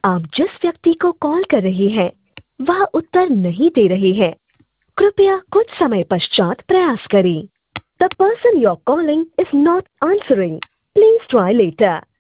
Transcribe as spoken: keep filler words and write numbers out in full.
आप जिस व्यक्ति को कॉल कर रहे हैं वह उत्तर नहीं दे रहे हैं। कृपया कुछ समय पश्चात प्रयास करें। The person you are calling is not answering. Please try letter.